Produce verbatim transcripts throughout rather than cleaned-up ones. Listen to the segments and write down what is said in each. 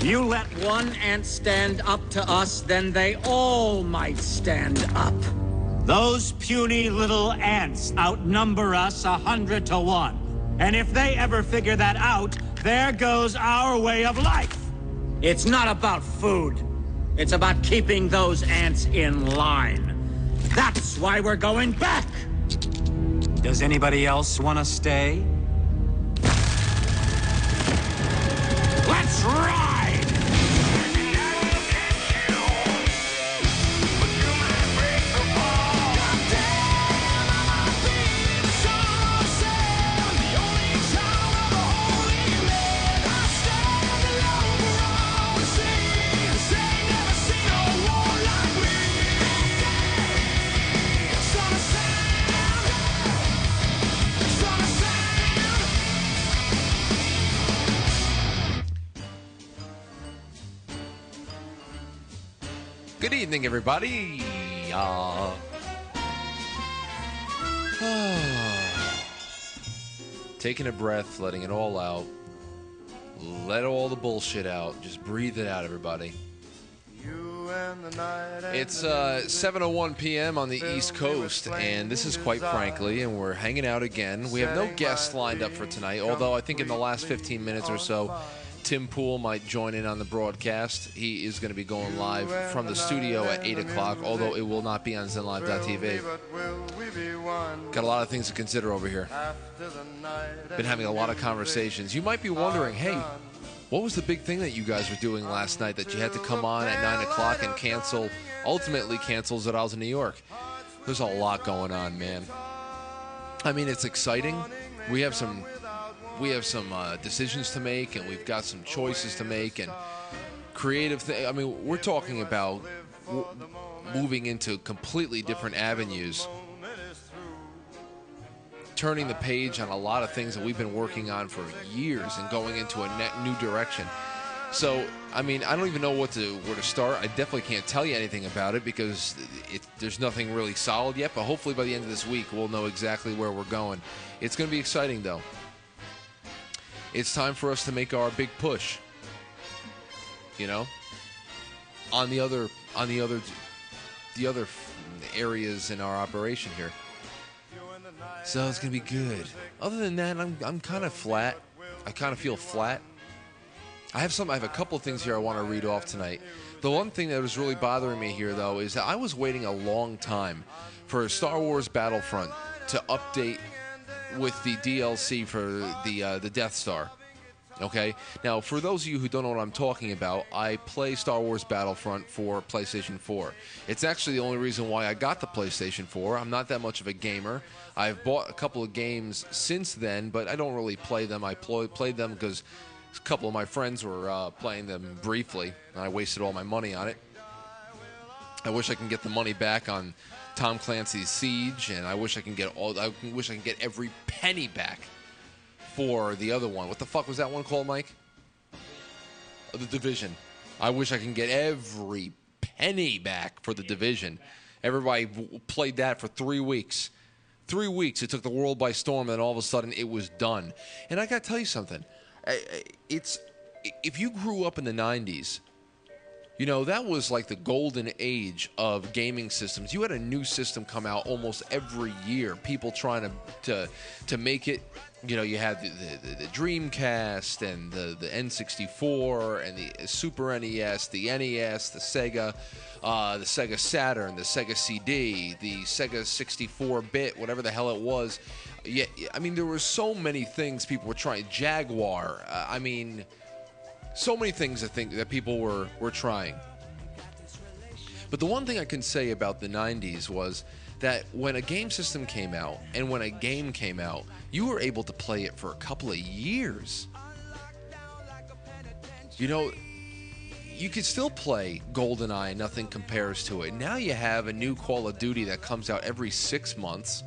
You let one ant stand up to us, then they all might stand up. Those puny little ants outnumber us a hundred to one. And if they ever figure that out, there goes our way of life. It's not about food. It's about keeping those ants in line. That's why we're going back. Does anybody else want to stay? Let's ride! Good evening, everybody. Uh, taking a breath, letting it all out. Let all the bullshit out. Just breathe it out, everybody. It's uh, seven oh one p.m. on the East Coast, and this is Quite Frankly, and we're hanging out again. We have no guests lined up for tonight, although I think in the last fifteen minutes or so, Tim Pool might join in on the broadcast. He is going to be going live from the studio at eight o'clock, although it will not be on Zen Live dot T V. Got a lot of things to consider over here. Been having a lot of conversations. You might be wondering, hey, what was the big thing that you guys were doing last night that you had to come on at nine o'clock and cancel, ultimately cancel Zadal's in New York? There's a lot going on, man. I mean, it's exciting. We have some... We have some uh, decisions to make, and we've got some choices to make, and creative things. I mean, we're talking about w- moving into completely different avenues, turning the page on a lot of things that we've been working on for years and going into a net new direction. So, I mean, I don't even know what to where to start. I definitely can't tell you anything about it because it, there's nothing really solid yet, but hopefully by the end of this week, we'll know exactly where we're going. It's going to be exciting, though. It's time for us to make our big push, you know, on the other, on the other, the other areas in our operation here. So it's gonna be good. Other than that, I'm I'm kind of flat. I kind of feel flat. I have some. I have a couple of things here I want to read off tonight. The one thing that was really bothering me here, though, is that I was waiting a long time for Star Wars Battlefront to update with the D L C for the uh, the Death Star. Okay? Now, for those of you who don't know what I'm talking about, I play Star Wars Battlefront for PlayStation four. It's actually the only reason why I got the PlayStation four. I'm not that much of a gamer. I've bought a couple of games since then, but I don't really play them. I pl- played them because a couple of my friends were uh, playing them briefly, and I wasted all my money on it. I wish I can get the money back on Tom Clancy's Siege, and I wish I can get all. I wish I can get every penny back for the other one. What the fuck was that one called, Mike? Oh, The Division. I wish I can get every penny back for The Division. Everybody w- played that for three weeks. Three weeks. It took the world by storm, and all of a sudden it was done. And I got to tell you something. It's if you grew up in the nineties. You know, that was like the golden age of gaming systems. You had a new system come out almost every year. People trying to to, to make it. You know, you had the, the, the Dreamcast and the, the N sixty-four and the Super N E S, the N E S, the Sega, uh, the Sega Saturn, the Sega C D, the Sega sixty-four bit, whatever the hell it was. Yeah, I mean, there were so many things people were trying. Jaguar. Uh, I mean... So many things I think that people were, were trying. But the one thing I can say about the nineties was that when a game system came out and when a game came out, you were able to play it for a couple of years. You know, you could still play GoldenEye and nothing compares to it. Now you have a new Call of Duty that comes out every six months.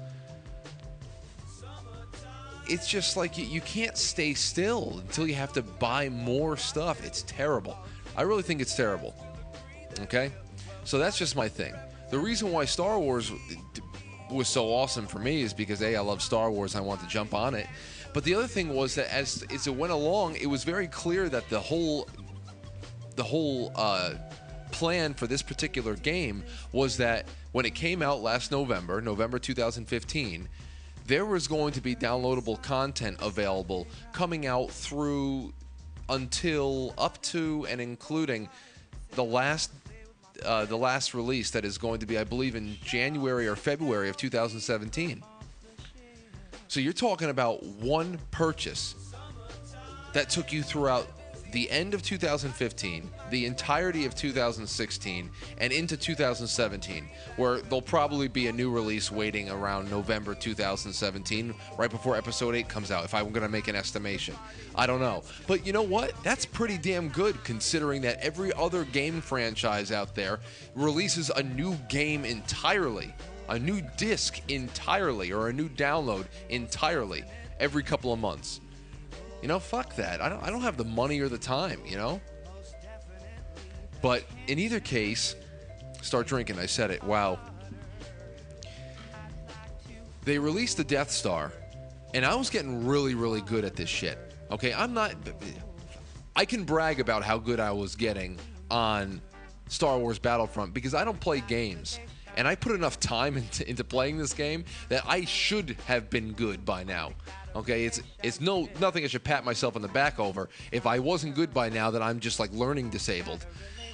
It's just like you, you can't stay still until you have to buy more stuff. It's terrible. I really think it's terrible. Okay? So that's just my thing. The reason why Star Wars was so awesome for me is because, A, I love Star Wars and I want to jump on it. But the other thing was that as, as it went along, it was very clear that the whole the whole uh, plan for this particular game was that when it came out last November, November two thousand fifteen, there was going to be downloadable content available coming out through until up to and including the last uh, the last release that is going to be, I believe, in January or February of two thousand seventeen. So you're talking about one purchase that took you throughout the end of two thousand fifteen, the entirety of two thousand sixteen, and into two thousand seventeen, where there'll probably be a new release waiting around November two thousand seventeen, right before Episode eight comes out, if I'm going to make an estimation. I don't know. But you know what? That's pretty damn good, considering that every other game franchise out there releases a new game entirely, a new disc entirely, or a new download entirely every couple of months. You know, fuck that. I don't I don't have the money or the time, you know? But in either case, start drinking, I said it. Wow. They released the Death Star, and I was getting really, really good at this shit. Okay, I'm not... I can brag about how good I was getting on Star Wars Battlefront because I don't play games. And I put enough time into, into playing this game that I should have been good by now. Okay, it's it's no nothing I should pat myself on the back over. If I wasn't good by now, then I'm just like learning disabled.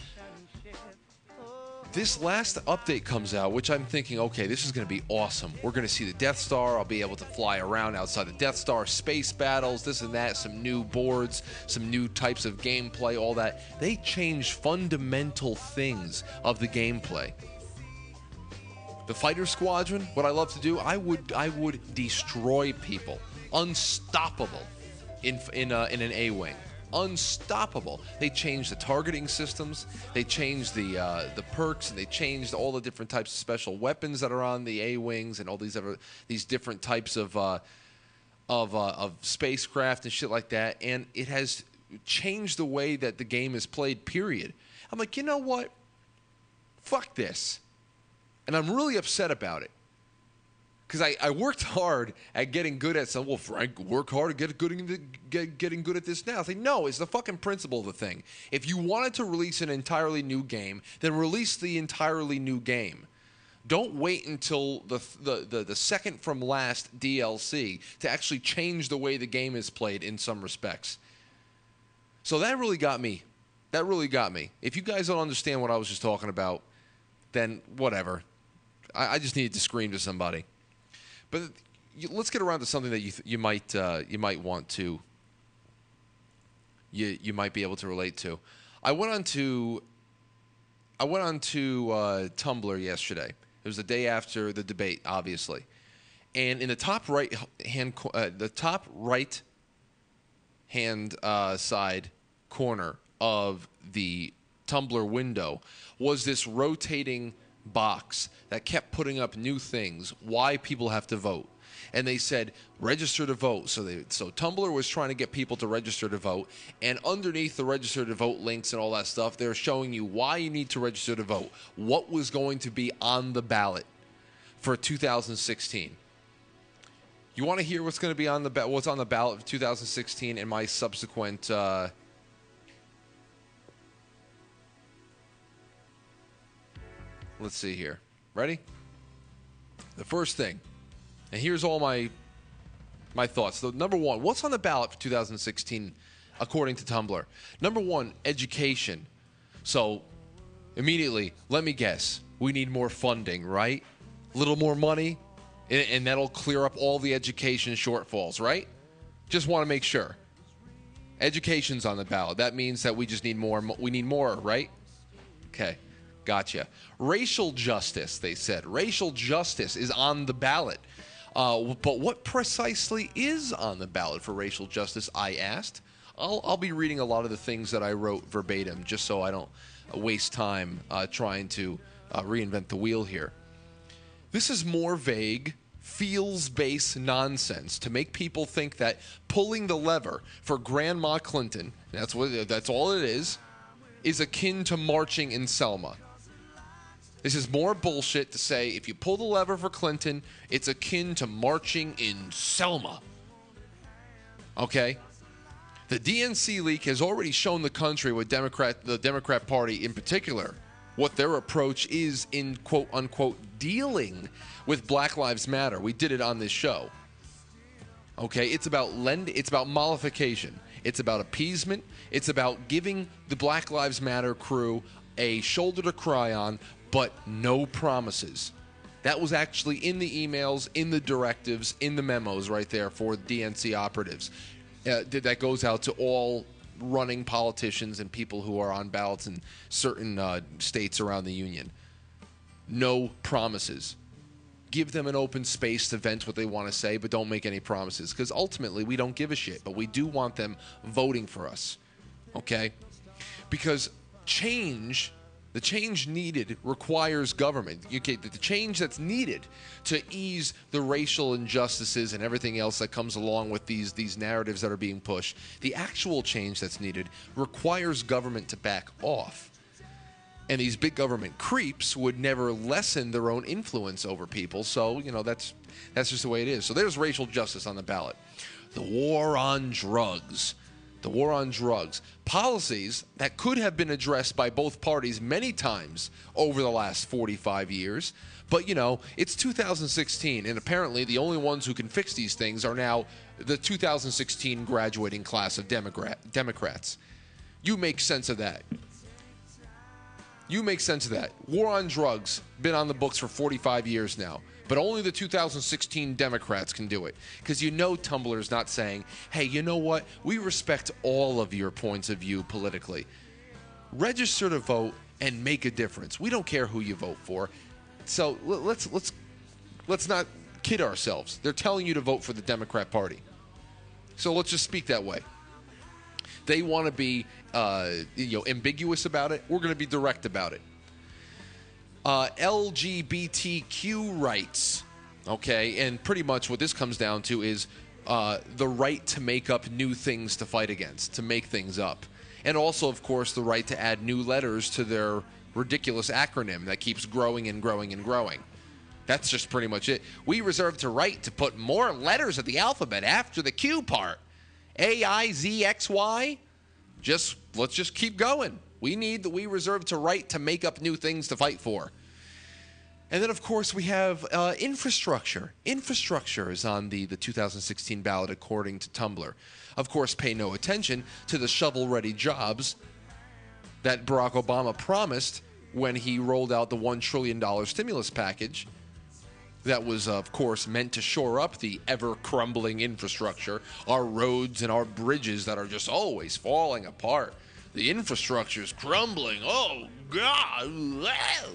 This last update comes out, which I'm thinking, okay, this is going to be awesome. We're going to see the Death Star. I'll be able to fly around outside the Death Star, space battles, this and that, some new boards, some new types of gameplay, all that. They changed fundamental things of the gameplay. The Fighter Squadron, what I love to do, I would I would destroy people. Unstoppable in in uh, in an A-wing. Unstoppable. They changed the targeting systems. They changed the uh, the perks, and they changed all the different types of special weapons that are on the A-wings, and all these other these different types of uh, of uh, of spacecraft and shit like that. And it has changed the way that the game is played. Period. I'm like, you know what? Fuck this. And I'm really upset about it. Because I, I worked hard at getting good at something. Well, Frank, work hard at get good, get, getting good at this now. I say, no, it's the fucking principle of the thing. If you wanted to release an entirely new game, then release the entirely new game. Don't wait until the, the, the, the second from last D L C to actually change the way the game is played in some respects. So that really got me. That really got me. If you guys don't understand what I was just talking about, then whatever. I, I just needed to scream to somebody. But you, let's get around to something that you th- you might uh, you might want to you you might be able to relate to. I went on to I went on to uh, Tumblr yesterday. It was the day after the debate, obviously, and in the top right hand uh, the top right hand uh, side corner of the Tumblr window was this rotating box that kept putting up new things, why people have to vote. And they said, register to vote. So they, so Tumblr was trying to get people to register to vote. And underneath the register to vote links and all that stuff, they're showing you why you need to register to vote. What was going to be on the ballot for two thousand sixteen. You want to hear what's going to be on the ba- what's on the ballot for two thousand sixteen and my subsequent uh, let's see here. Ready? The first thing, and here's all my my thoughts. So number one, what's on the ballot for two thousand sixteen according to Tumblr? Number one, education. So immediately, let me guess. We need more funding, right? A little more money, and, and that'll clear up all the education shortfalls, right? Just want to make sure. Education's on the ballot. That means that we just need more. We need more, right? Okay. Gotcha. Racial justice, they said. Racial justice is on the ballot. Uh, but what precisely is on the ballot for racial justice, I asked. I'll, I'll be reading a lot of the things that I wrote verbatim, just so I don't waste time uh, trying to uh, reinvent the wheel here. This is more vague, feels-based nonsense to make people think that pulling the lever for Grandma Clinton, that's what that's all it is, is akin to marching in Selma. This is more bullshit to say if you pull the lever for Clinton, it's akin to marching in Selma. Okay? The D N C leak has already shown the country, with Democrat, the Democrat Party in particular, what their approach is in quote-unquote dealing with Black Lives Matter. We did it on this show. Okay, it's about lend. It's about mollification. It's about appeasement. It's about giving the Black Lives Matter crew a shoulder to cry on, but no promises. That was actually in the emails, in the directives, in the memos right there for D N C operatives. Uh, that goes out to all running politicians and people who are on ballots in certain uh, states around the union. No promises. Give them an open space to vent what they want to say, but don't make any promises, because ultimately we don't give a shit, but we do want them voting for us, okay? Because change, the change needed requires government. Okay, the change that's needed to ease the racial injustices and everything else that comes along with these, these narratives that are being pushed, the actual change that's needed requires government to back off. And these big government creeps would never lessen their own influence over people. So, you know, that's that's just the way it is. So there's racial justice on the ballot. The war on drugs. The war on drugs. Policies that could have been addressed by both parties many times over the last forty-five years. But, you know, it's two thousand sixteen, and apparently the only ones who can fix these things are now the two thousand sixteen graduating class of Democrat, Democrats. You make sense of that. You make sense of that. War on drugs, been on the books for forty-five years now. But only the two thousand sixteen Democrats can do it. Because you know Tumblr's not saying, hey, you know what? We respect all of your points of view politically. Register to vote and make a difference. We don't care who you vote for. So let's let's let's not kid ourselves. They're telling you to vote for the Democrat Party. So let's just speak that way. They want to be uh, you know, ambiguous about it. We're going to be direct about it. Uh, L G B T Q rights, okay? And pretty much what this comes down to is uh, the right to make up new things to fight against, to make things up. And also, of course, the right to add new letters to their ridiculous acronym that keeps growing and growing and growing. That's just pretty much it. We reserve the right to put more letters of the alphabet after the Q part. A, I, Z, X, Y. Just, let's just keep going. We need the we reserve the right to make up new things to fight for. And then, of course, we have uh, infrastructure. Infrastructure is on the, the two thousand sixteen ballot, according to Tumblr. Of course, pay no attention to the shovel-ready jobs that Barack Obama promised when he rolled out the one trillion dollars stimulus package. That was, of course, meant to shore up the ever-crumbling infrastructure, our roads and our bridges that are just always falling apart. The infrastructure's crumbling. Oh, God.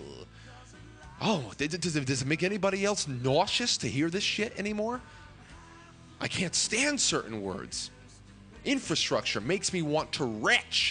Oh, does it, does it make anybody else nauseous to hear this shit anymore? I can't stand certain words. Infrastructure makes me want to retch.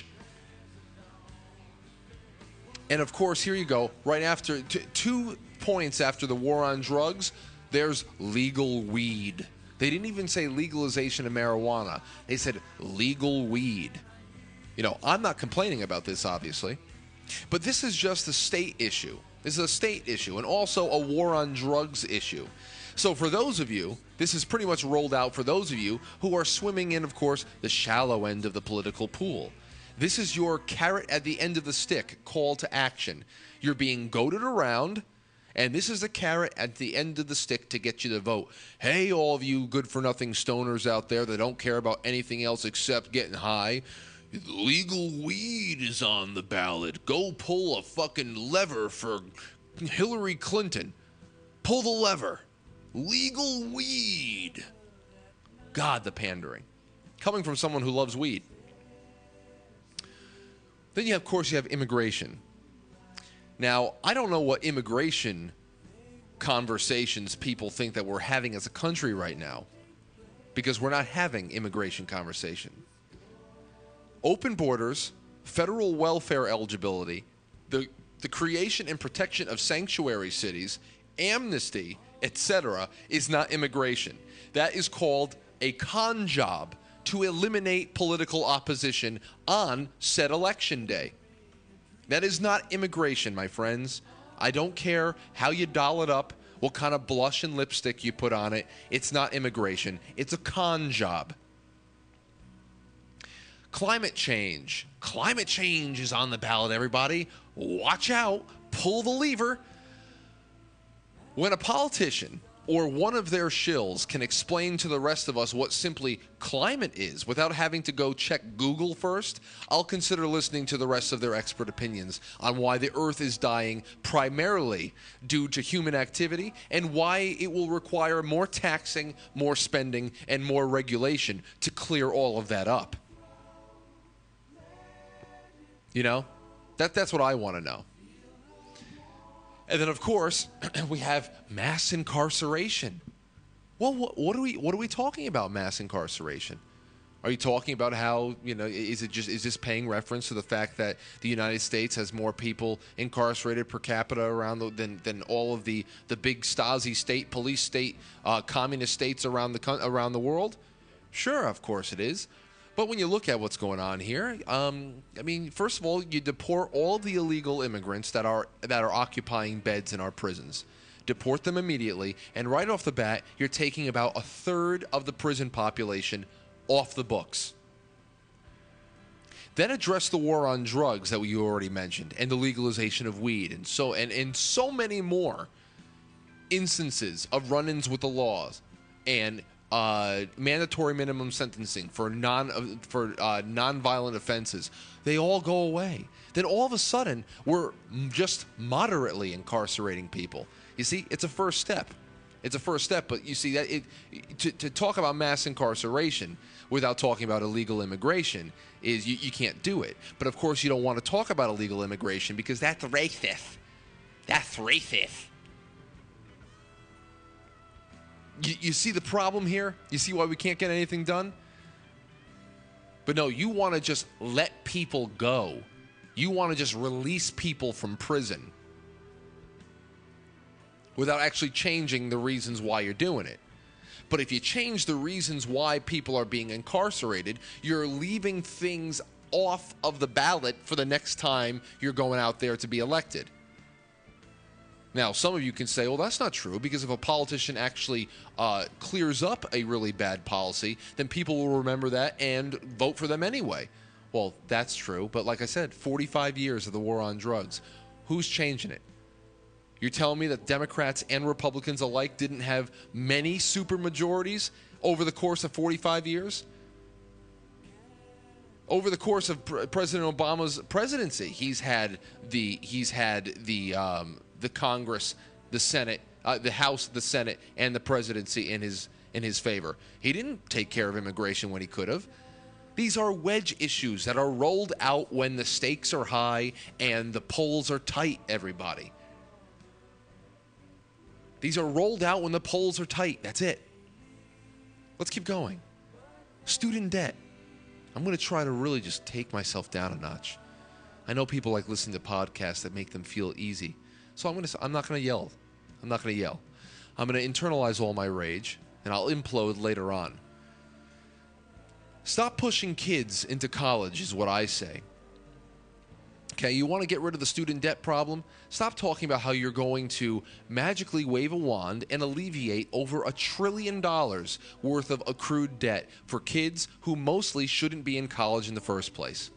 And, of course, here you go. Right after, t- two points after the war on drugs, there's legal weed. They didn't even say legalization of marijuana. They said legal weed. You know, I'm not complaining about this, obviously. But this is just a state issue. This is a state issue and also a war on drugs issue. So for those of you, this is pretty much rolled out for those of you who are swimming in, of course, the shallow end of the political pool. This is your carrot at the end of the stick, call to action. You're being goaded around, and this is the carrot at the end of the stick to get you to vote. Hey, all of you good-for-nothing stoners out there that don't care about anything else except getting high, legal weed is on the ballot. Go pull a fucking lever for Hillary Clinton. Pull the lever. Legal weed. God, the pandering. Coming from someone who loves weed. Then, you have, of course, you have immigration. Now, I don't know what immigration conversations people think that we're having as a country right now, because we're not having immigration conversation. Open borders, federal welfare eligibility, the, the creation and protection of sanctuary cities, amnesty, et cetera, is not immigration. That is called a con job to eliminate political opposition on said election day. That is not immigration, my friends. I don't care how you doll it up, what kind of blush and lipstick you put on it. It's not immigration. It's a con job. Climate change. Climate change is on the ballot, everybody. Watch out. Pull the lever. When a politician or one of their shills can explain to the rest of us what simply climate is without having to go check Google first, I'll consider listening to the rest of their expert opinions on why the Earth is dying primarily due to human activity and why it will require more taxing, more spending, and more regulation to clear all of that up. You know, that that's what I want to know. And then, of course, we have mass incarceration. Well, what, what are we what are we talking about? Mass incarceration? Are you talking about how, you know, is it just is this paying reference to the fact that the United States has more people incarcerated per capita around the, than than all of the the big Stasi state, police state, uh, communist states around the around the world? Sure, of course it is. But when you look at what's going on here, um, I mean, first of all, you deport all the illegal immigrants that are that are occupying beds in our prisons. Deport them immediately, and right off the bat, you're taking about a third of the prison population off the books. Then address the war on drugs that you already mentioned, and the legalization of weed, and so and, and so many more instances of run-ins with the laws, and Uh, mandatory minimum sentencing for non uh, for uh, non-violent offenses. They all go away. Then all of a sudden, we're just moderately incarcerating people. You see, it's a first step. It's a first step, but you see that it to, to talk about mass incarceration without talking about illegal immigration is you, you can't do it. But of course, you don't want to talk about illegal immigration because that's racist. That's racist. You, you see the problem here? You see why we can't get anything done? But no, you want to just let people go. You want to just release people from prison without actually changing the reasons why you're doing it. But if you change the reasons why people are being incarcerated, you're leaving things off of the ballot for the next time you're going out there to be elected. Now, some of you can say, well, that's not true, because if a politician actually uh, clears up a really bad policy, then people will remember that and vote for them anyway. Well, that's true, but like I said, forty-five years of the war on drugs. Who's changing it? You're telling me that Democrats and Republicans alike didn't have many supermajorities over the course of forty-five years? Over the course of Pre- President Obama's presidency, he's had the he's had the um, the Congress, the Senate, uh, the House, the Senate, and the presidency in his in his favor. He didn't take care of immigration when he could have. These are wedge issues that are rolled out when the stakes are high and the polls are tight, everybody. These are rolled out when the polls are tight. That's it. Let's keep going. Student debt. I'm going to try to really just take myself down a notch. I know people like listening to podcasts that make them feel easy. So I'm going to I'm not going to yell. I'm not going to yell. I'm going to internalize all my rage, and I'll implode later on. Stop pushing kids into college is what I say. Okay, you want to get rid of the student debt problem? Stop talking about how you're going to magically wave a wand and alleviate over a trillion dollars worth of accrued debt for kids who mostly shouldn't be in college in the first place.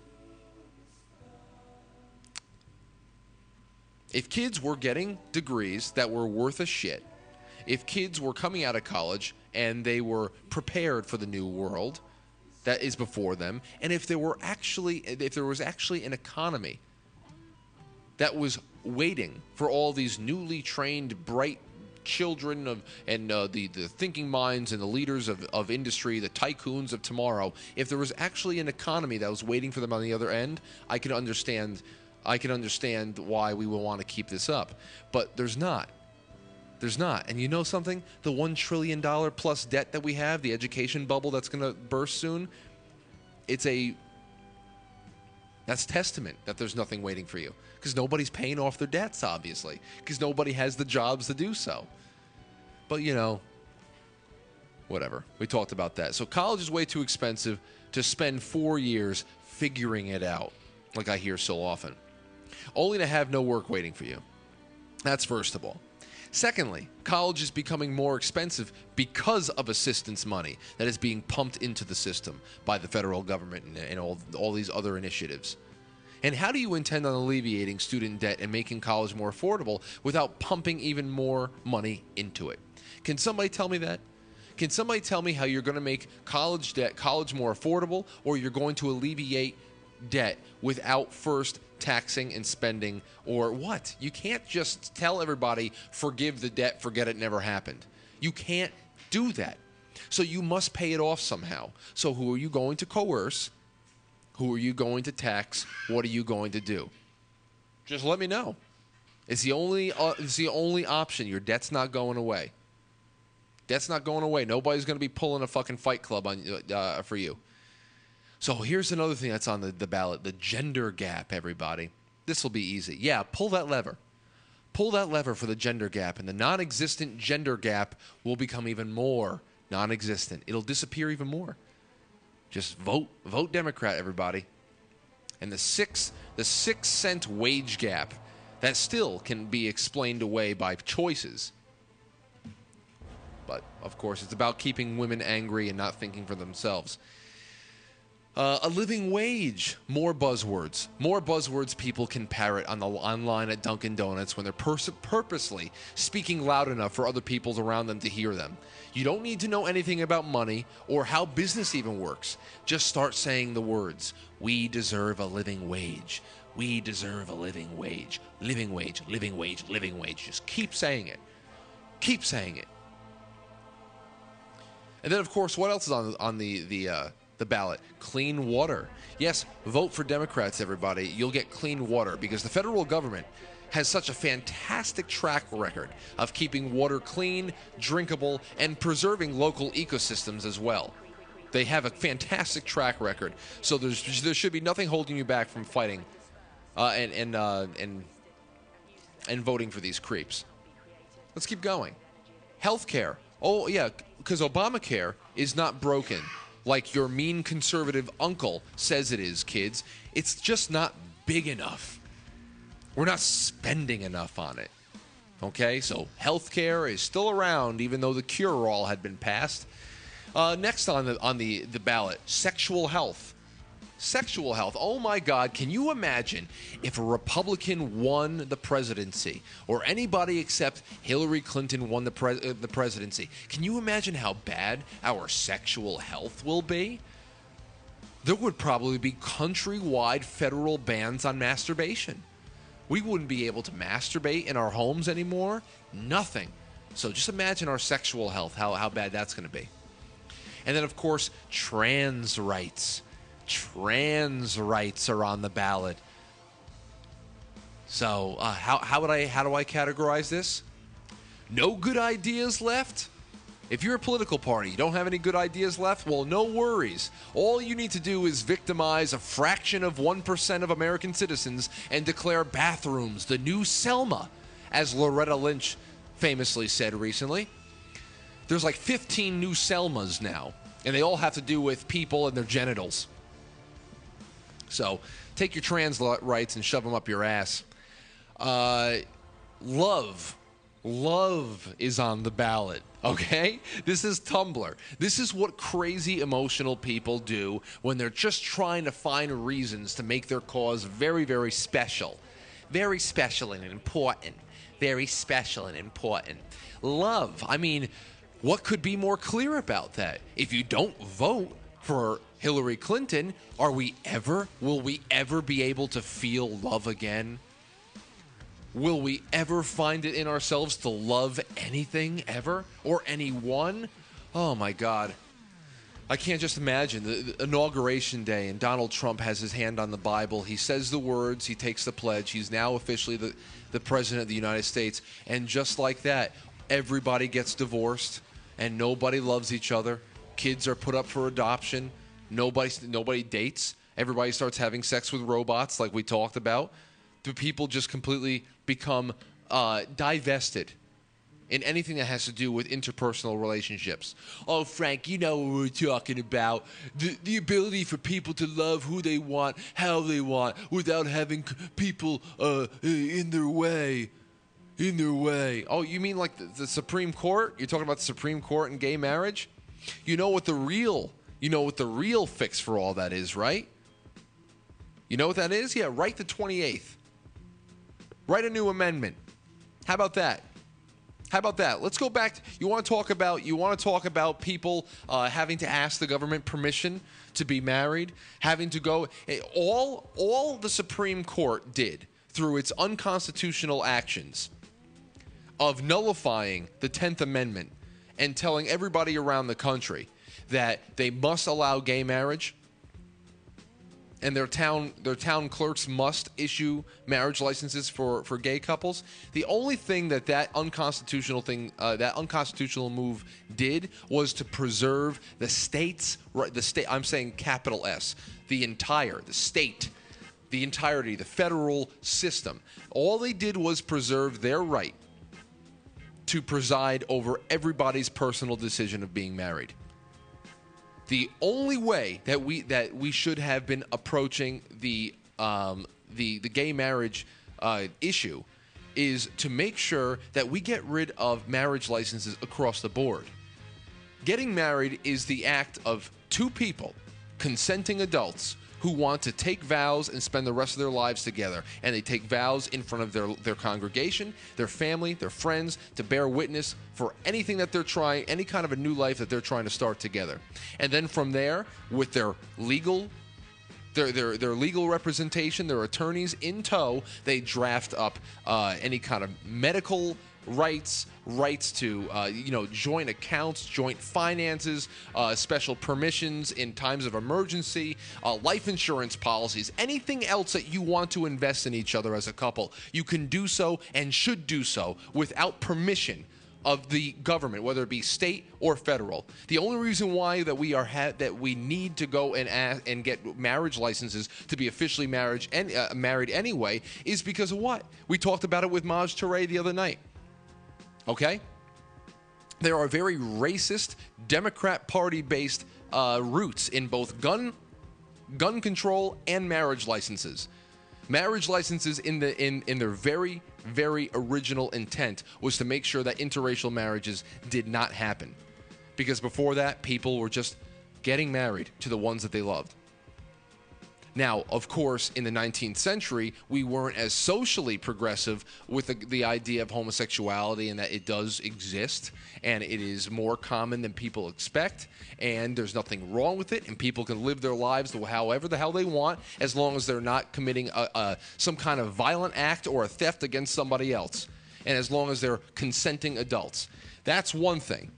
If kids were getting degrees that were worth a shit, if kids were coming out of college and they were prepared for the new world that is before them, and if there were actually if there was actually an economy that was waiting for all these newly trained, bright children of and uh, the, the thinking minds and the leaders of, of industry, the tycoons of tomorrow, if there was actually an economy that was waiting for them on the other end, I can understand I can understand why we would want to keep this up. But there's not. There's not. And you know something? The one trillion dollars plus debt that we have, the education bubble that's going to burst soon, it's a... That's testament that there's nothing waiting for you. Because nobody's paying off their debts, obviously. Because nobody has the jobs to do so. But, you know, whatever. We talked about that. So college is way too expensive to spend four years figuring it out, like I hear so often. Only to have no work waiting for you. That's first of all. Secondly, college is becoming more expensive because of assistance money that is being pumped into the system by the federal government and, and all, all these other initiatives. And how do you intend on alleviating student debt and making college more affordable without pumping even more money into it? Can somebody tell me that? Can somebody tell me how you're going to make college debt, college more affordable, or you're going to alleviate debt without first taxing and spending, or what? You can't just tell everybody, forgive the debt, forget it never happened. You can't do that. So you must pay it off somehow. So who are you going to coerce? Who are you going to tax? What are you going to do? Just let me know. It's the only, uh, it's the only option. Your debt's not going away. Debt's not going away. Nobody's going to be pulling a fucking fight club on uh, for you. So here's another thing that's on the, the ballot, the gender gap, everybody. This will be easy. Yeah, pull that lever. Pull that lever for the gender gap, and the non-existent gender gap will become even more non-existent. It'll disappear even more. Just vote, vote Democrat, everybody. And the six, the six cent wage gap, that still can be explained away by choices. But, of course, it's about keeping women angry and not thinking for themselves. Uh, a living wage, more buzzwords. More buzzwords people can parrot on the online at Dunkin' Donuts when they're pers- purposely speaking loud enough for other people around them to hear them. You don't need to know anything about money or how business even works. Just start saying the words. We deserve a living wage. We deserve a living wage. Living wage, living wage, living wage. Just keep saying it. Keep saying it. And then, of course, what else is on, on the, the, uh, the ballot? Clean water. Yes, vote for Democrats, everybody. You'll get clean water because the federal government has such a fantastic track record of keeping water clean, drinkable, and preserving local ecosystems as well. They have a fantastic track record, so there's there should be nothing holding you back from fighting uh, and and uh, and and voting for these creeps. Let's keep going. Healthcare. Oh yeah, because Obamacare is not broken like your mean conservative uncle says it is, kids. It's just not big enough. We're not spending enough on it. Okay, so healthcare is still around, even though the cure-all had been passed. Uh, next on the on the, the ballot, sexual health. Sexual health. Oh my God, can you imagine if a Republican won the presidency, or anybody except Hillary Clinton won the pre- uh, the presidency? Can you imagine how bad our sexual health will be? There would probably be countrywide federal bans on masturbation. We wouldn't be able to masturbate in our homes anymore. Nothing. So just imagine our sexual health, how, how bad that's going to be. And then, of course, trans rights. Trans rights are on the ballot. So uh, how, how, would I, how do I categorize this? No good ideas left? If you're a political party, you don't have any good ideas left, well, no worries. All you need to do is victimize a fraction of one percent of American citizens and declare bathrooms the new Selma, as Loretta Lynch famously said recently. There's like fifteen new Selmas now, and they all have to do with people and their genitals. So take your trans rights and shove them up your ass. Uh, love. Love is on the ballot, okay? This is Tumblr. This is what crazy emotional people do when they're just trying to find reasons to make their cause very, very special. Very special and important. Very special and important. Love. I mean, what could be more clear about that? If you don't vote for Hillary Clinton, are we ever, will we ever be able to feel love again? Will we ever find it in ourselves to love anything ever or anyone? Oh my God. I can't just imagine the, the inauguration day and Donald Trump has his hand on the Bible. He says the words, he takes the pledge. He's now officially the, the president of the United States. And just like that, everybody gets divorced and nobody loves each other. Kids are put up for adoption. Nobody, nobody dates. Everybody starts having sex with robots like we talked about. Do people just completely become uh, divested in anything that has to do with interpersonal relationships? Oh, Frank, you know what we're talking about. The, the ability for people to love who they want, how they want, without having people uh, in their way. in their way. Oh, you mean like the, the Supreme Court? You're talking about the Supreme Court and gay marriage? You know what the real, you know what the real fix for all that is, right? You know what that is? Yeah, write the twenty-eighth. Write a new amendment. How about that? How about that? Let's go back. To, you want to talk about you want to talk about people uh, having to ask the government permission to be married, having to go. All all the Supreme Court did through its unconstitutional actions of nullifying the tenth Amendment and telling everybody around the country that they must allow gay marriage. And their town their town clerks must issue marriage licenses for, for gay couples. The only thing that that unconstitutional thing uh, that unconstitutional move did was to preserve the state's right. The state I'm saying capital S, the entire the state, the entirety, the federal system. All they did was preserve their right to preside over everybody's personal decision of being married. The only way that we that we should have been approaching the um, the the gay marriage uh, issue is to make sure that we get rid of marriage licenses across the board. Getting married is the act of two people, consenting adults, who want to take vows and spend the rest of their lives together. And they take vows in front of their, their congregation, their family, their friends, to bear witness for anything that they're trying, any kind of a new life that they're trying to start together. And then from there, with their legal their their, their legal representation, their attorneys in tow, they draft up uh, any kind of medical rights, rights to, uh, you know, joint accounts, joint finances, uh, special permissions in times of emergency, uh, life insurance policies, anything else that you want to invest in each other as a couple. You can do so and should do so without permission of the government, whether it be state or federal. The only reason why that we are ha- that we need to go and ask and get marriage licenses to be officially marriage and uh, married anyway is because of what? We talked about it with Maj Touré the other night. Okay? There are very racist, Democrat Party-based uh, roots in both gun gun control and marriage licenses. Marriage licenses in the in, in their very, very original intent was to make sure that interracial marriages did not happen. Because before that, people were just getting married to the ones that they loved. Now, of course, in the nineteenth century, we weren't as socially progressive with the, the idea of homosexuality and that it does exist, and it is more common than people expect, and there's nothing wrong with it, and people can live their lives however the hell they want, as long as they're not committing a, a, some kind of violent act or a theft against somebody else, and as long as they're consenting adults. That's one thing.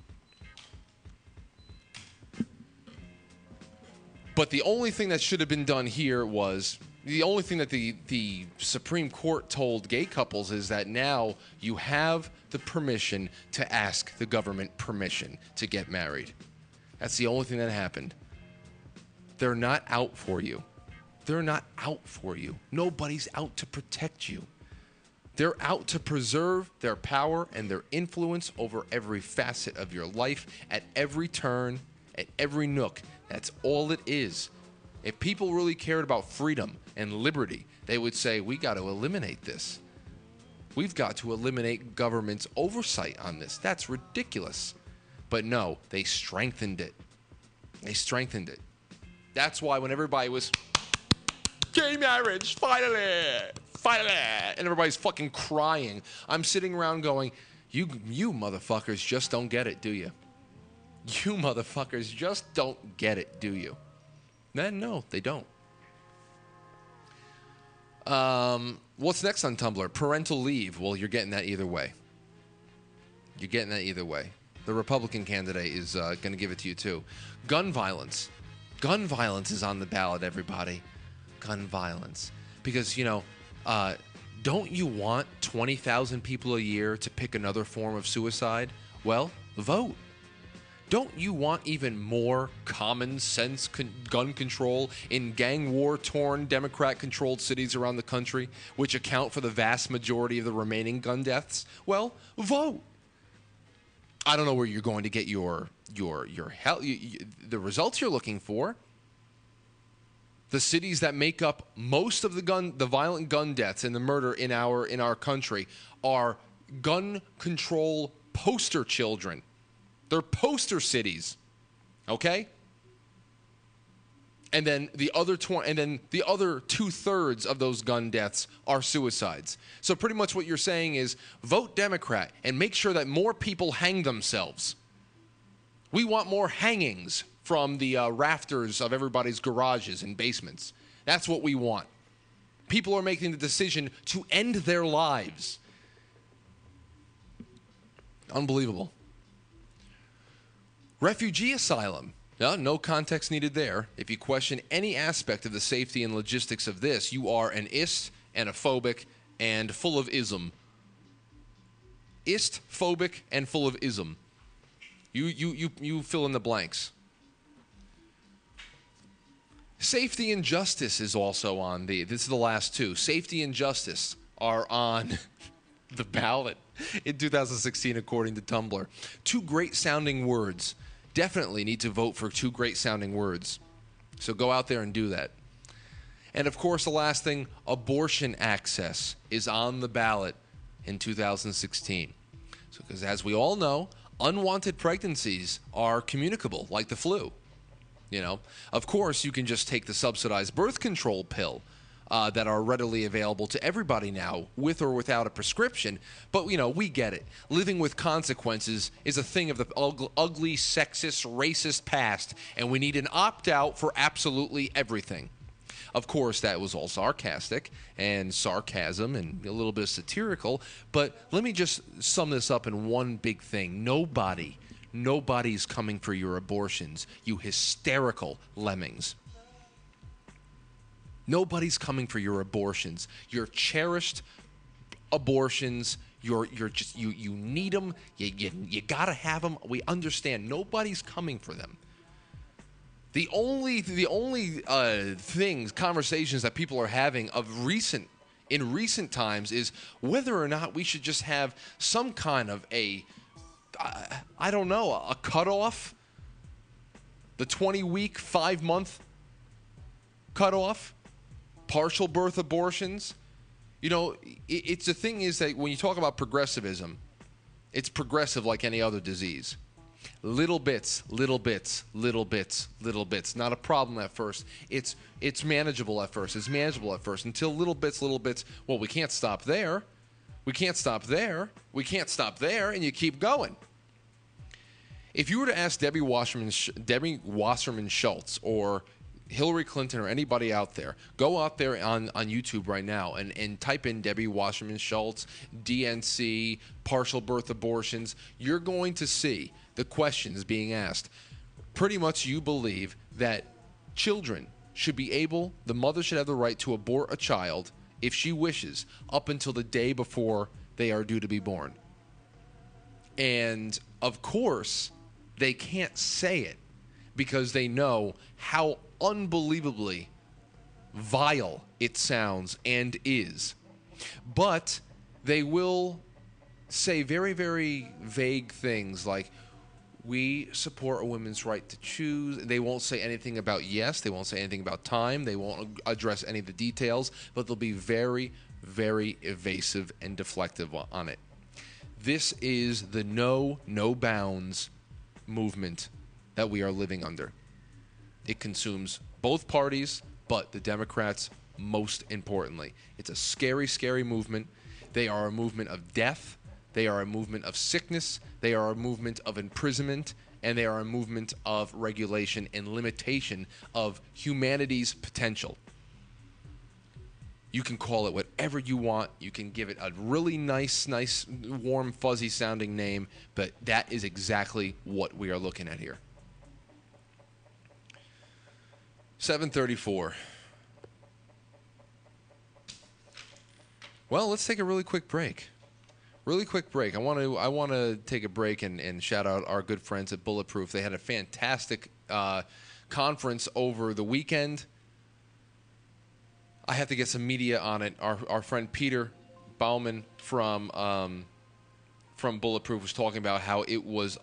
But the only thing that should have been done here was, the only thing that the, the Supreme Court told gay couples is that now you have the permission to ask the government permission to get married. That's the only thing that happened. They're not out for you. They're not out for you. Nobody's out to protect you. They're out to preserve their power and their influence over every facet of your life at every turn, at every nook. That's all it is. If people really cared about freedom and liberty, they would say, we got to eliminate this. We've got to eliminate government's oversight on this. That's ridiculous. But no, they strengthened it. They strengthened it. That's why when everybody was, gay marriage, finally, finally, and everybody's fucking crying, I'm sitting around going, you, you motherfuckers just don't get it, do you? You motherfuckers just don't get it, do you? Then no, they don't. Um, what's next on Tumblr? Parental leave. Well, you're getting that either way. You're getting that either way. The Republican candidate is uh, going to give it to you, too. Gun violence. Gun violence is on the ballot, everybody. Gun violence. Because, you know, uh, don't you want twenty thousand people a year to pick another form of suicide? Well, vote. Don't you want even more common sense con- gun control in gang war-torn, Democrat-controlled cities around the country, which account for the vast majority of the remaining gun deaths? Well, vote. I don't know where you're going to get your your your hell, you, you, the results you're looking for. The cities that make up most of the gun, the violent gun deaths and the murder in our in our country are gun control poster children. They're poster cities, okay? And then the other tw- and then the other two thirds of those gun deaths are suicides. So pretty much what you're saying is vote Democrat and make sure that more people hang themselves. We want more hangings from the uh, rafters of everybody's garages and basements. That's what we want. People are making the decision to end their lives. Unbelievable. Refugee asylum. No, no context needed there. If you question any aspect of the safety and logistics of this, you are an ist and a phobic and full of ism. Ist, phobic, and full of ism. You, you, you, you fill in the blanks. Safety and justice is also on the, this is the last two. Safety and justice are on the ballot in two thousand sixteen, according to Tumblr. Two great sounding words. Definitely need to vote for two great sounding words. So go out there and do that. And of course, the last thing, abortion access is on the ballot in two thousand sixteen. So, because as we all know, unwanted pregnancies are communicable, like the flu. You know, of course, you can just take the subsidized birth control pill uh, that are readily available to everybody now, with or without a prescription. But, you know, we get it. Living with consequences is a thing of the ug- ugly, sexist, racist past, and we need an opt-out for absolutely everything. Of course, that was all sarcastic and sarcasm and a little bit satirical, but let me just sum this up in one big thing. Nobody... Nobody's coming for your abortions, you hysterical lemmings. Nobody's coming for your abortions. Your cherished abortions, you're you're just you you need them. You you, you got to have them. We understand. Nobody's coming for them. The only the only uh, things, conversations that people are having of recent in recent times is whether or not we should just have some kind of a I, I don't know, a cutoff, the twenty-week, five-month cutoff, partial birth abortions. You know, it, it's the thing is that when you talk about progressivism, it's progressive like any other disease. Little bits, little bits, little bits, little bits. Not a problem at first. It's it's manageable at first. It's manageable at first until little bits, little bits. Well, we can't stop there. We can't stop there. We can't stop there, and you keep going. If you were to ask Debbie Wasserman, Debbie Wasserman Schultz or Hillary Clinton or anybody out there, go out there on, on YouTube right now and, and type in Debbie Wasserman Schultz, D N C, partial birth abortions. You're going to see the questions being asked. Pretty much you believe that children should be able, the mother should have the right to abort a child if she wishes, up until the day before they are due to be born. And, of course, they can't say it because they know how unbelievably vile it sounds and is. But they will say very, very vague things like, we support a woman's right to choose. They won't say anything about yes. They won't say anything about time. They won't address any of the details, but they'll be very, very evasive and deflective on it. This is the no, no bounds movement that we are living under. It consumes both parties, but the Democrats most importantly. It's a scary, scary movement. They are a movement of death. They are a movement of sickness. They are a movement of imprisonment. And they are a movement of regulation and limitation of humanity's potential. You can call it whatever you want. You can give it a really nice, nice, warm, fuzzy sounding name. But that is exactly what we are looking at here. seven thirty-four. Well, let's take a really quick break. Really quick break. I want to I want to take a break and, and shout out our good friends at Bulletproof. They had a fantastic uh, conference over the weekend. I have to get some media on it. Our our friend Peter Bauman from um, from Bulletproof was talking about how it was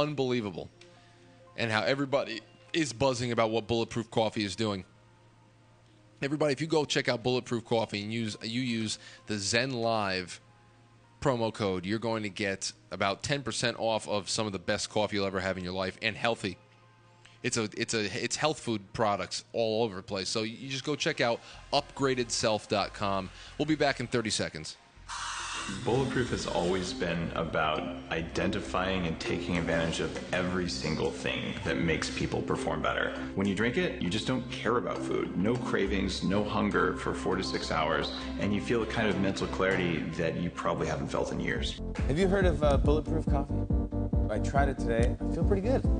unbelievable and how everybody is buzzing about what Bulletproof Coffee is doing. Everybody, if you go check out Bulletproof Coffee and use you use the Zen Live promo code, you're going to get about ten percent off of some of the best coffee you'll ever have in your life, and healthy. It's a it's a it's health food products all over the place. So you just go check out upgraded self dot com. We'll be back in thirty seconds. Bulletproof has always been about identifying and taking advantage of every single thing that makes people perform better. When you drink it, you just don't care about food. No cravings, no hunger for four to six hours, and you feel a kind of mental clarity that you probably haven't felt in years. Have you heard of uh, Bulletproof coffee? I tried it today. I feel pretty good.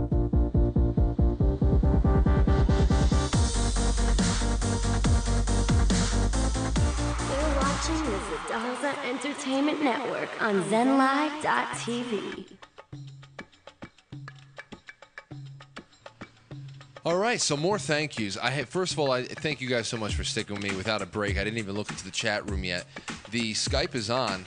Watching the Zadaza Entertainment Network on Zen Live dot T V. All right, so more thank yous. I have, first of all, I thank you guys so much for sticking with me without a break. I didn't even look into the chat room yet. The Skype is on.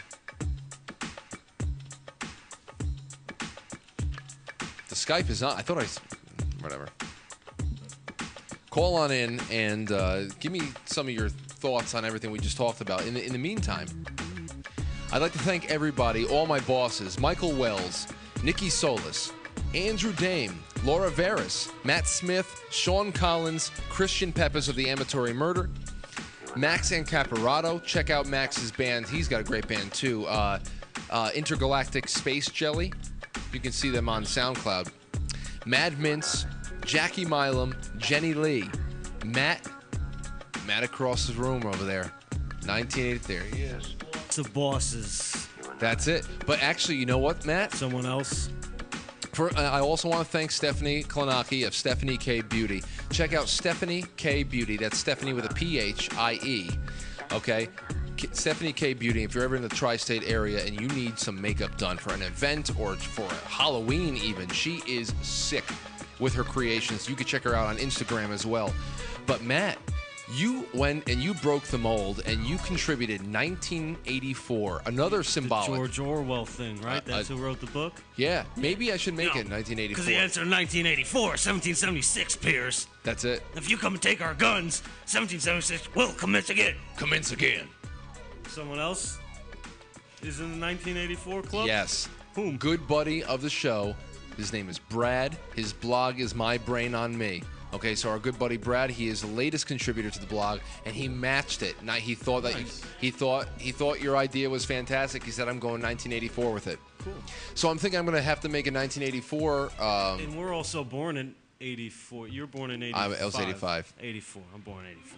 The Skype is on. I thought I, whatever. Call on in and uh, give me some of your thoughts on everything we just talked about. In the, in the meantime, I'd like to thank everybody, all my bosses, Michael Wells, Nikki Solis, Andrew Dame, Laura Veras, Matt Smith, Sean Collins, Christian Peppers of the Amatory Murder, Max Ancaparato. Check out Max's band. He's got a great band, too. Uh, uh, Intergalactic Space Jelly. You can see them on SoundCloud. Mad Mince, Jackie Milam, Jenny Lee, Matt Matt across the room over there. nineteen eighty. There he is. The bosses. That's it. But actually, you know what, Matt? Someone else. For, uh, I also want to thank Stephanie Klonaki of Stephanie K Beauty. Check out Stephanie K Beauty. That's Stephanie with a P H I E. Okay? K- Stephanie K Beauty. If you're ever in the tri-state area and you need some makeup done for an event or for Halloween even, she is sick with her creations. You can check her out on Instagram as well. But Matt, you went and you broke the mold and you contributed nineteen eighty-four, another symbolic. The George Orwell thing, right? Uh, That's uh, who wrote the book? Yeah, maybe I should make No, it nineteen eighty-four. Because the answer nineteen eighty-four, seventeen seventy-six, Pierce. That's it. If you come and take our guns, seventeen seventy-six will commence again. Commence again. Someone else is in the nineteen eighty-four club? Yes. Whom? Good buddy of the show. His name is Brad. His blog is My Brain on Me. Okay, so our good buddy Brad, he is the latest contributor to the blog, and he matched it. Now he thought that Nice. you, he thought he thought your idea was fantastic. He said, "I'm going nineteen eighty-four with it." Cool. So I'm thinking I'm going to have to make a nineteen eighty-four. Um, And we're also born in eighty-four. You're born in eighty-five. I was eighty-five. eighty-four. I'm born in eighty-four.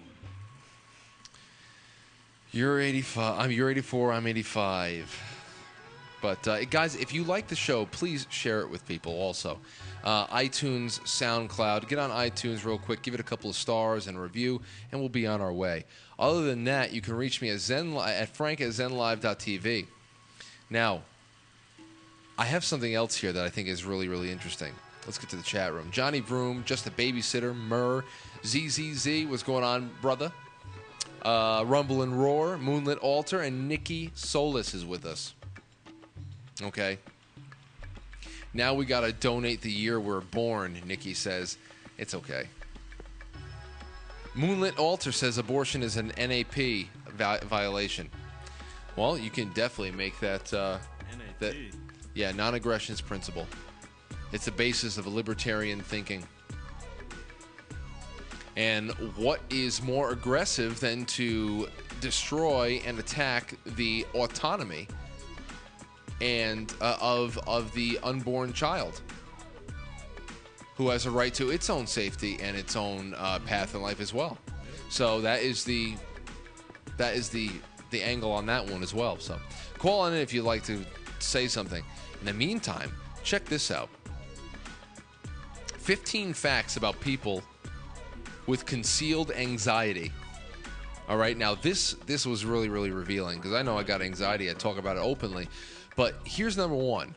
You're eighty-five. I'm you're eighty-four. I'm eighty-five. But uh, guys, if you like the show, please share it with people. Also, uh, iTunes, SoundCloud. Get on iTunes real quick. Give it a couple of stars and a review, and we'll be on our way. Other than that, you can reach me at Zen at Frank at Zen Live dot T V. Now, I have something else here that I think is really, really interesting. Let's get to the chat room. Johnny Broom, Just a Babysitter, Murr, Z Z Z. What's going on, brother? Uh, Rumble and Roar, Moonlit Altar, and Nikki Solis is with us. Okay. Now we got to donate the year we're born, Nikki says. It's okay. Moonlit Altar says abortion is an N A P vi- violation. Well, you can definitely make that... Uh, N A P. that yeah, non-aggression's principle. It's the basis of libertarian thinking. And what is more aggressive than to destroy and attack the autonomy and uh, of of the unborn child, who has a right to its own safety and its own uh, path in life as well. So that is the that is the the angle on that one as well. So call on in if you'd like to say something. In the meantime, check this out. fifteen facts about people with concealed anxiety. All right, now this this was really, really revealing because I know I got anxiety. I talk about it openly. But here's number one.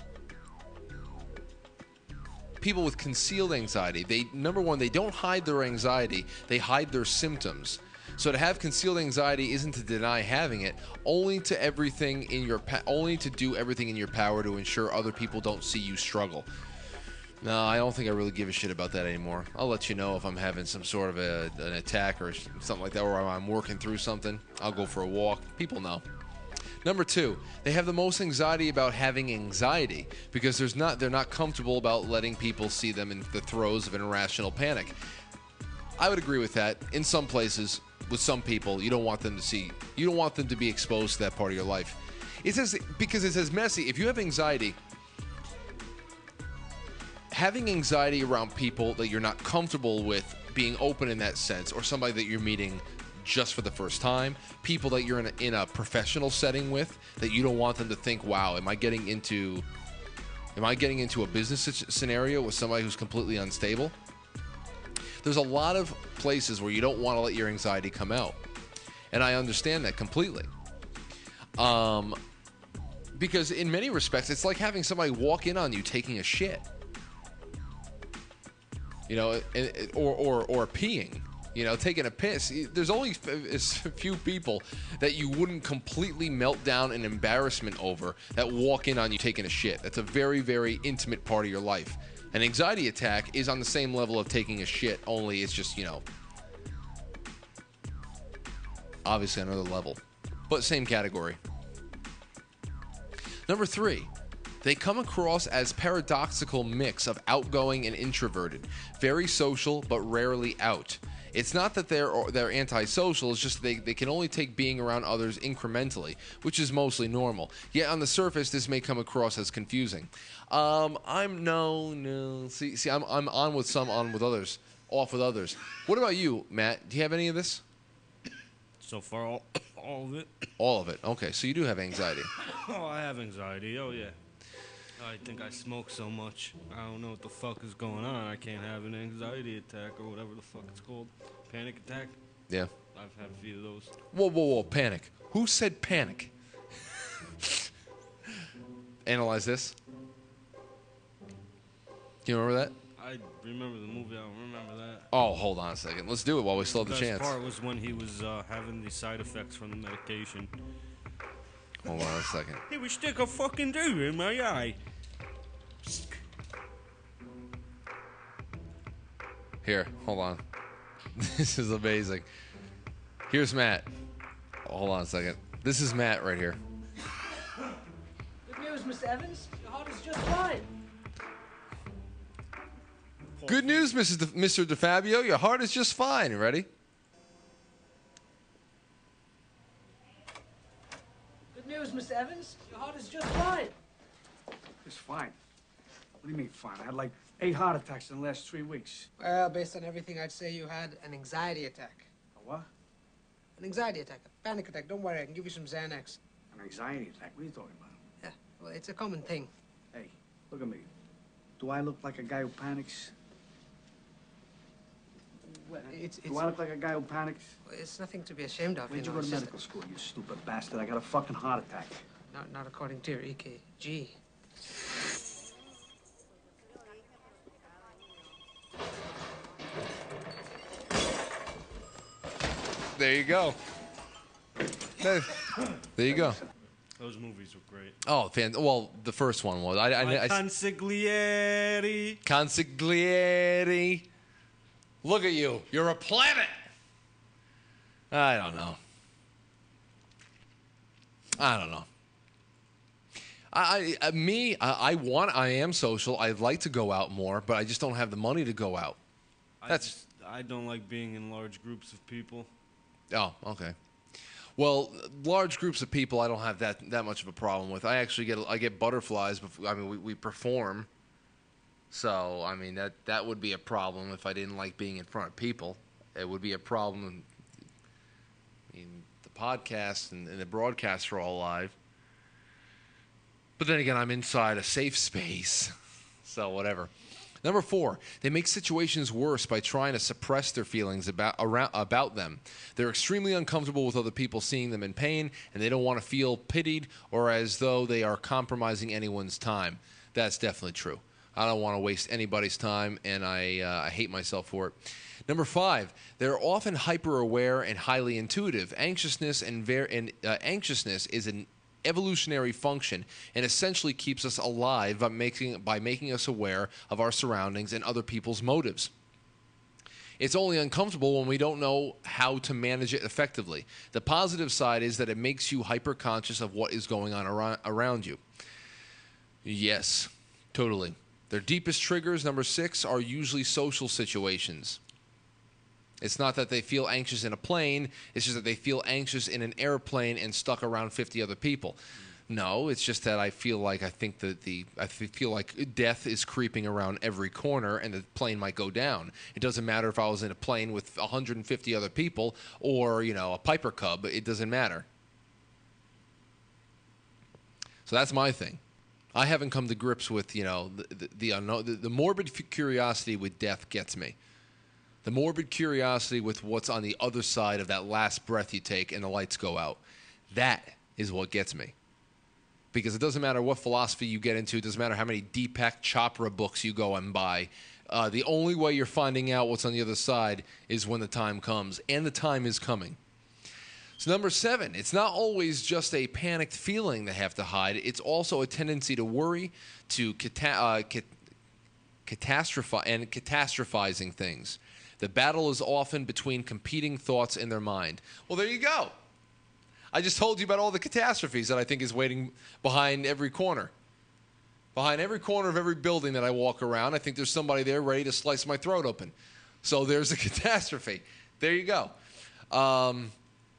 People with concealed anxiety, they number one, they don't hide their anxiety, they hide their symptoms. So to have concealed anxiety isn't to deny having it, only to everything in your pa- only to do everything in your power to ensure other people don't see you struggle. No, I don't think I really give a shit about that anymore. I'll let you know if I'm having some sort of a, an attack or something like that, or I'm working through something. I'll go for a walk. People know. Number two, they have the most anxiety about having anxiety because there's not they're not comfortable about letting people see them in the throes of an irrational panic. I would agree with that. In some places, with some people, you don't want them to see, you don't want them to be exposed to that part of your life. It says because it says messy. If you have anxiety, having anxiety around people that you're not comfortable with being open in that sense, or somebody that you're meeting just for the first time, people that you're in a, in a professional setting with, that you don't want them to think, wow, am I getting into am I getting into a business scenario with somebody who's completely unstable? There's a lot of places where you don't want to let your anxiety come out, and I understand that completely. Um, because in many respects, it's like having somebody walk in on you taking a shit. You know, or, or or peeing, you know, taking a piss. There's only a few people that you wouldn't completely melt down in embarrassment over that walk in on you taking a shit. That's a very, very intimate part of your life. An anxiety attack is on the same level of taking a shit, only it's just, you know, obviously another level, but same category. Number three. They come across as paradoxical mix of outgoing and introverted, very social but rarely out. It's not that they're they're antisocial, it's just they, they can only take being around others incrementally, which is mostly normal. Yet on the surface, this may come across as confusing. Um, I'm no no. See see, I'm I'm on with some, on with others, off with others. What about you, Matt? Do you have any of this? So far, all, all of it. All of it. Okay, so you do have anxiety. Oh, I have anxiety. Oh yeah. I think I smoke so much. I don't know what the fuck is going on. I can't have an anxiety attack or whatever the fuck it's called. Panic attack? Yeah. I've had a few of those. Whoa, whoa, whoa, panic. Who said panic? Analyze this. Do you remember that? I remember the movie. I don't remember that. Oh, hold on a second. Let's do it while we still have the The best chance. part was when he was uh, having the side effects from the medication. Hold on a second. He would stick a fucking dude in my eye. Here, hold on. This is amazing. Here's Matt. Hold on a second. This is Matt right here. Good news, Mister Evans. Your heart is just fine. Good news, Missus De- Mister DeFabio. Your heart is just fine. Ready? Good news, Mister Evans. Your heart is just fine. It's fine. What do you mean fine? I had like eight heart attacks in the last three weeks. Well, based on everything, I'd say you had an anxiety attack. A what? An anxiety attack, a panic attack. Don't worry, I can give you some Xanax. An anxiety attack? What are you talking about? Yeah, well, it's a common thing. Hey, look at me. Do I look like a guy who panics? Well, it's, it's, Do I look like a guy who panics? it's nothing to be ashamed of. Where'd you you know, go to it's just- medical school, you stupid bastard? I got a fucking heart attack. Not, not according to your E K G. There you go. There, there you go. Those movies were great. Oh, fan. Well, the first one was. I, I, My I, I consigliere. Consigliere. Look at you. You're a planet. I don't know. I don't know. I, I me, I, I want. I am social. I'd like to go out more, but I just don't have the money to go out. I That's. just, I don't like being in large groups of people. Oh, okay. Well, large groups of people, I don't have that that much of a problem with. I actually get I get butterflies. Before, I mean, we, we perform, so I mean that that would be a problem if I didn't like being in front of people. It would be a problem. I mean, the podcast and, and the broadcasts are all live, but then again, I'm inside a safe space, so whatever. Number four, they make situations worse by trying to suppress their feelings about around, about them. They're extremely uncomfortable with other people seeing them in pain, and they don't want to feel pitied or as though they are compromising anyone's time. That's definitely true. I don't want to waste anybody's time, and I, uh, I hate myself for it. Number five, they're often hyper-aware and highly intuitive. Anxiousness and, ver- and uh, anxiousness is an evolutionary function and essentially keeps us alive by making, by making us aware of our surroundings and other people's motives. It's only uncomfortable when we don't know how to manage it effectively. The positive side is that it makes you hyper-conscious of what is going on around, around you. Yes, totally. Their deepest triggers, number six, are usually social situations. It's not that they feel anxious in a plane, it's just that they feel anxious in an airplane and stuck around fifty other people. No, it's just that I feel like I think that the I feel like death is creeping around every corner and the plane might go down. It doesn't matter if I was in a plane with one hundred fifty other people or, you know, a Piper Cub. It doesn't matter. So that's my thing. I haven't come to grips with, you know, the the, the, unknown, the, the morbid curiosity with death gets me. The morbid curiosity with what's on the other side of that last breath you take and the lights go out. That is what gets me. Because it doesn't matter what philosophy you get into. It doesn't matter how many Deepak Chopra books you go and buy. Uh, the only way you're finding out what's on the other side is when the time comes. And the time is coming. So number seven, it's not always just a panicked feeling they have to hide. It's also a tendency to worry, to cata- uh, cat- catastrophize, and catastrophizing things. The battle is often between competing thoughts in their mind. Well, there you go. I just told you about all the catastrophes that I think is waiting behind every corner. Behind every corner of every building that I walk around, I think there's somebody there ready to slice my throat open. So there's a catastrophe. There you go. Um,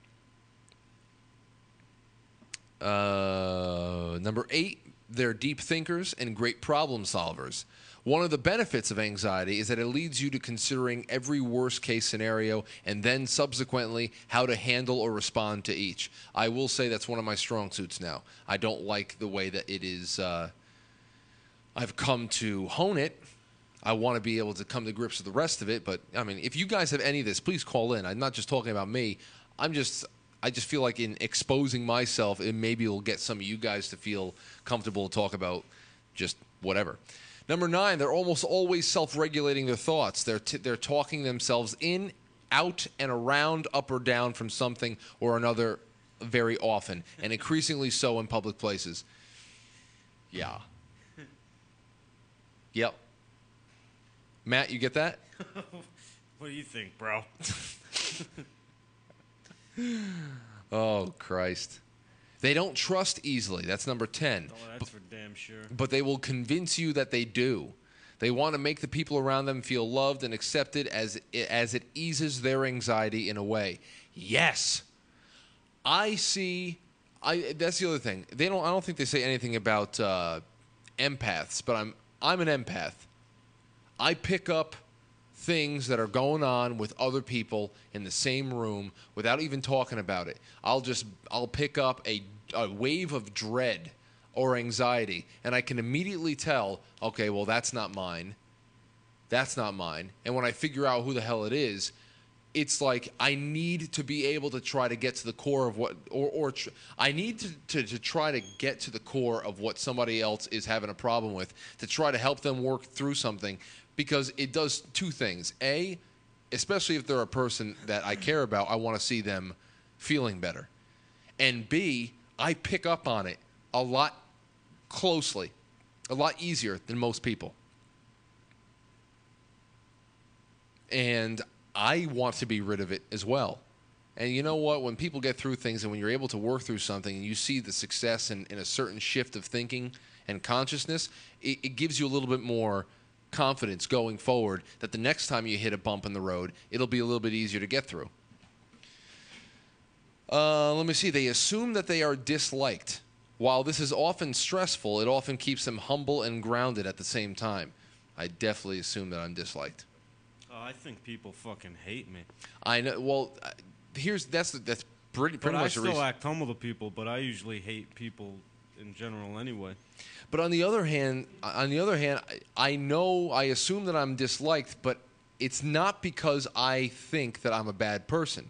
uh, number eight, they're deep thinkers and great problem solvers. One of the benefits of anxiety is that it leads you to considering every worst-case scenario and then subsequently how to handle or respond to each. I will say that's one of my strong suits now. I don't like the way that it is. Uh, I've come to hone it. I want to be able to come to grips with the rest of it. But, I mean, if you guys have any of this, please call in. I'm not just talking about me. I'm just... I just feel like in exposing myself, it maybe will get some of you guys to feel comfortable to talk about just whatever. Number nine, they're almost always self-regulating their thoughts. They're t- they're talking themselves in, out, and around, up or down from something or another very often, and increasingly so in public places. Yeah. Yep. Matt, you get that? What do you think, bro? Oh, Christ. They don't trust easily. That's number ten. Oh, that's for damn sure. But they will convince you that they do. They want to make the people around them feel loved and accepted as it, as it eases their anxiety in a way. Yes. I see. I. That's the other thing. They don't. I don't think they say anything about uh, empaths. But I'm. I'm an empath. I pick up things that are going on with other people in the same room without even talking about it. I'll just. I'll pick up a. a wave of dread or anxiety, and I can immediately tell, okay, well, that's not mine. That's not mine. And when I figure out who the hell it is, it's like I need to be able to try to get to the core of what, or, or tr- I need to, to, to try to get to the core of what somebody else is having a problem with, to try to help them work through something, because it does two things. A, especially if they're a person that I care about, I want to see them feeling better. And B, I pick up on it a lot closely, a lot easier than most people. And I want to be rid of it as well. And you know what? When people get through things and when you're able to work through something and you see the success in, in a certain shift of thinking and consciousness, it, it gives you a little bit more confidence going forward that the next time you hit a bump in the road, it'll be a little bit easier to get through. Uh, let me see. They assume that they are disliked. While this is often stressful, it often keeps them humble and grounded at the same time. I definitely assume that I'm disliked. Oh, I think people fucking hate me. I know. Well, uh, here's that's that's pretty pretty but much. I the still reason. act humble to people, but I usually hate people in general anyway. But on the other hand, on the other hand, I, I know I assume that I'm disliked, but it's not because I think that I'm a bad person.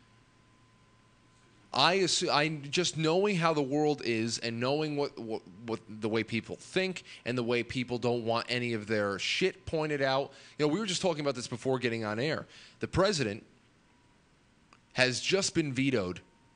I assume, I just knowing how the world is and knowing what, what what the way people think and the way people don't want any of their shit pointed out. You know, we were just talking about this before getting on air. The president has just been vetoed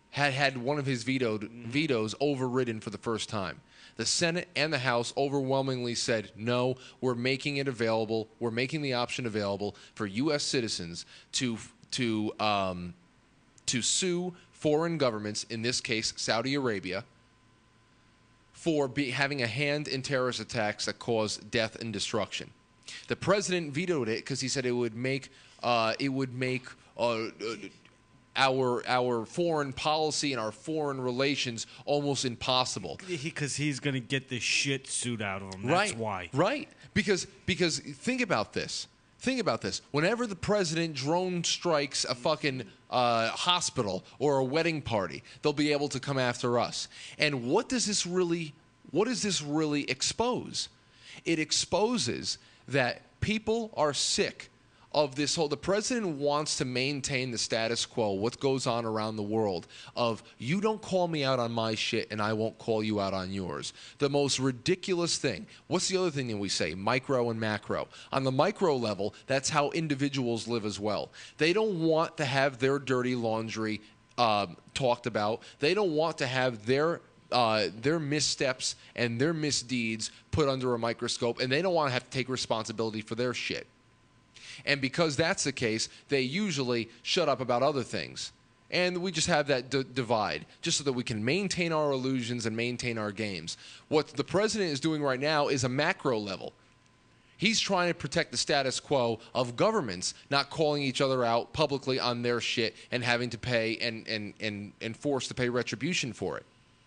had had one of his vetoed, vetoes overridden for the first time. The Senate and the House overwhelmingly said, no, we're making it available. We're making the option available for U S citizens to to um, to sue foreign governments, in this case Saudi Arabia, for be, having a hand in terrorist attacks that cause death and destruction. The president vetoed it because he said it would make uh, it would make uh, uh, our our foreign policy and our foreign relations almost impossible. Because he, he's going to get the shit suit out of him. That's right, why. Right. Because because think about this. Think about this. Whenever the president drone strikes a fucking uh, hospital or a wedding party, they'll be able to come after us. And what does this really? What does this really expose? It exposes that people are sick of this whole, the president wants to maintain the status quo, what goes on around the world, of you don't call me out on my shit and I won't call you out on yours. The most ridiculous thing. What's the other thing that we say? Micro and macro. On the micro level, that's how individuals live as well. They don't want to have their dirty laundry uh, talked about. They don't want to have their Uh, their missteps and their misdeeds put under a microscope, and they don't want to have to take responsibility for their shit. And because that's the case, they usually shut up about other things. And we just have that d- divide, just so that we can maintain our illusions and maintain our games. What the president is doing right now is a macro level. He's trying to protect the status quo of governments not calling each other out publicly on their shit and having to pay and, and, and, and forced to pay retribution for it.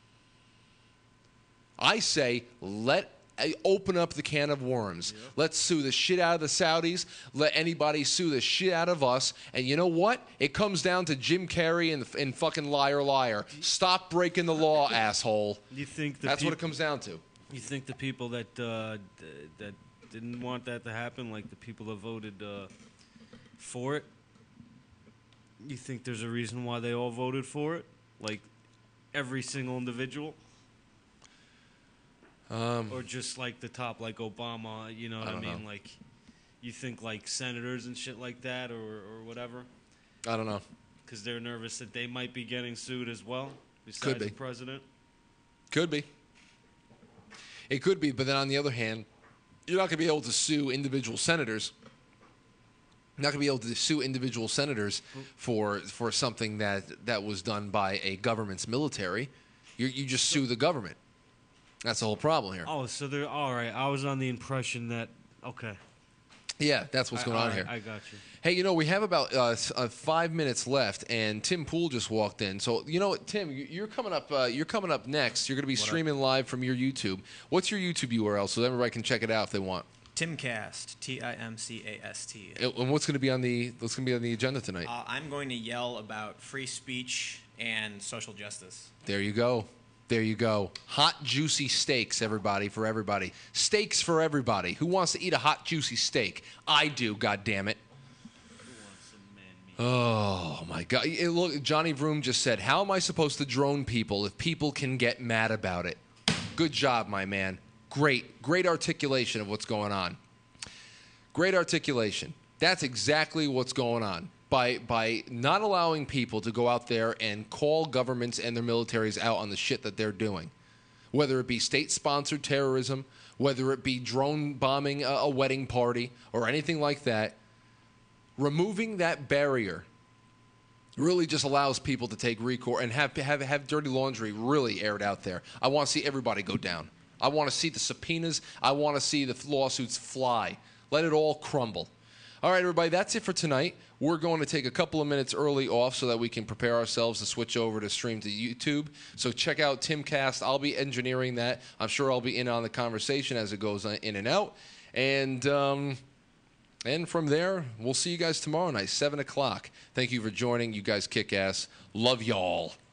I say, let open up the can of worms. Yep. Let's sue the shit out of the Saudis. Let anybody sue the shit out of us. And you know what? It comes down to Jim Carrey and, and fucking Liar Liar. Stop breaking the law, asshole. You think the That's peop- what it comes down to. You think the people that uh, d- that didn't want that to happen, like the people that voted uh, for it, you think there's a reason why they all voted for it? Like every single individual? Um, or just like the top, like Obama, you know what I, I mean? Know. Like, you think like senators and shit like that, or, or whatever? I don't know. Because they're nervous that they might be getting sued as well, besides could be. the president? Could be. It could be, but then on the other hand, you're not going to be able to sue individual senators. You're not going to be able to sue individual senators for for something that, that was done by a government's military. You you just sue the government. That's the whole problem here. Oh, so they're all right. I was on the impression that okay. Yeah, that's what's I, going on right, here. I got you. Hey, you know, we have about uh, uh, five minutes left, and Tim Pool just walked in. So, you know what, Tim, you're coming up. Uh, you're coming up next. You're going to be what streaming up? live from your YouTube. What's your YouTube U R L so everybody can check it out if they want? Timcast, T I M C A S T. And what's going to be on the what's going to be on the agenda tonight? Uh, I'm going to yell about free speech and social justice. There you go. There you go. Hot, juicy steaks, everybody, for everybody. Steaks for everybody. Who wants to eat a hot, juicy steak? I do, goddammit. Oh, my God. Look, Johnny Vroom just said, how am I supposed to drone people if people can get mad about it? Good job, my man. Great. Great articulation of what's going on. Great articulation. That's exactly what's going on. By by not allowing people to go out there and call governments and their militaries out on the shit that they're doing, whether it be state-sponsored terrorism, whether it be drone bombing a, a wedding party, or anything like that, removing that barrier really just allows people to take recourse and have have have dirty laundry really aired out there. I want to see everybody go down. I want to see the subpoenas. I want to see the lawsuits fly. Let it all crumble. All right, everybody, that's it for tonight. We're going to take a couple of minutes early off so that we can prepare ourselves to switch over to stream to YouTube. So check out Timcast. I'll be engineering that. I'm sure I'll be in on the conversation as it goes in and out. And um, and from there, we'll see you guys tomorrow night, seven o'clock. Thank you for joining. You guys kick ass. Love y'all.